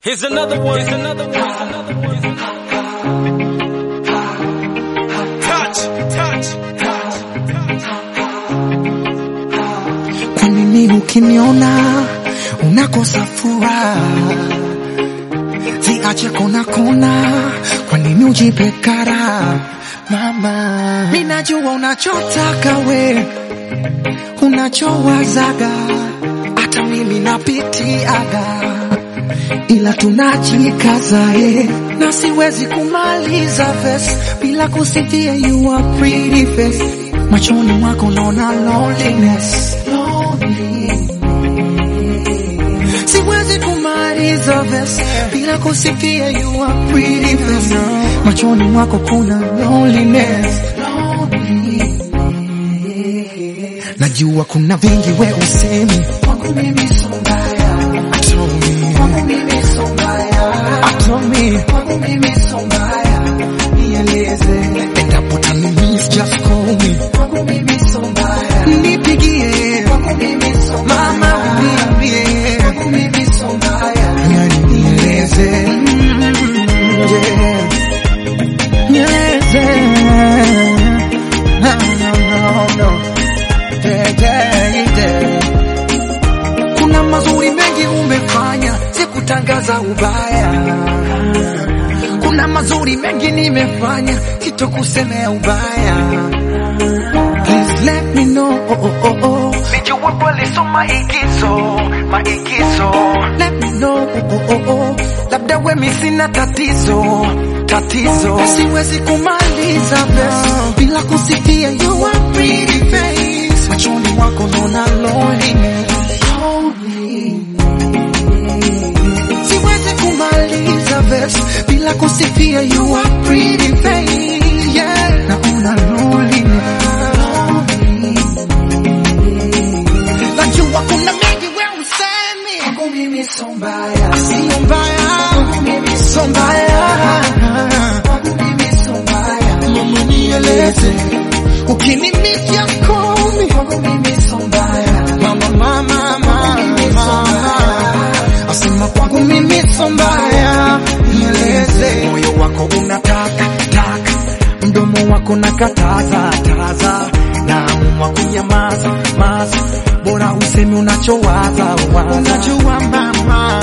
Here's another one. Touch. Kwa nini ukiniona unakosa furaha? Ziache kona, kwa nini ujipe kara? Mama, mimi najua unachotaka we, unachowazaga, hata mimi napitiaga, ila tunajikaza na siwezi kumaliza verse bila kusifia you are pretty face. Machoni mwako naona loneliness. Siwezi kumaliza verse bila kusifia you are pretty face. Machoni mwako kuna loneliness. Najua kuna vingi we usemi kwangu mimi so mbaya. Kwangu mimi so mbaya, nieleze. Endapo utanimiss just call me. Kwangu mimi so mbaya, nipigie. Kwangu mimi so mbaya, mama uniambie. Kwangu mimi so mbaya, nieleze. Yeah, nieleze. No. Yeah. Kuna mazuri mengi umefanya, sikutangaza ubaya. Kuna mazuri mengi nimefanya, sitokusemea ubaya. Please let me know. Nijua pale so maigizo. Let me know. Labda we mimi sina tatizo. Siwezi kumaliza verse bila kusifia you are pretty face. Machoni mwako naona loneliness. Siwezi kumaliza verse bila kusifia you are pretty face. Yeah, naona loneliness. Najua kuna mengi we usemi kwangu mimi so mbaya. Sio mbaya, kwangu mimi so mbaya. Kwangu mimi so mbaya, mama nieleze. Ukinimiss just call me. Kwangu mimi so mbaya, mama. Asema kwangu mimi so mbaya, nieleze. Moyo wako unataka, mdomo wako nakataza, naamua kunyamaza, bora useme unachowaza. Unajua mama,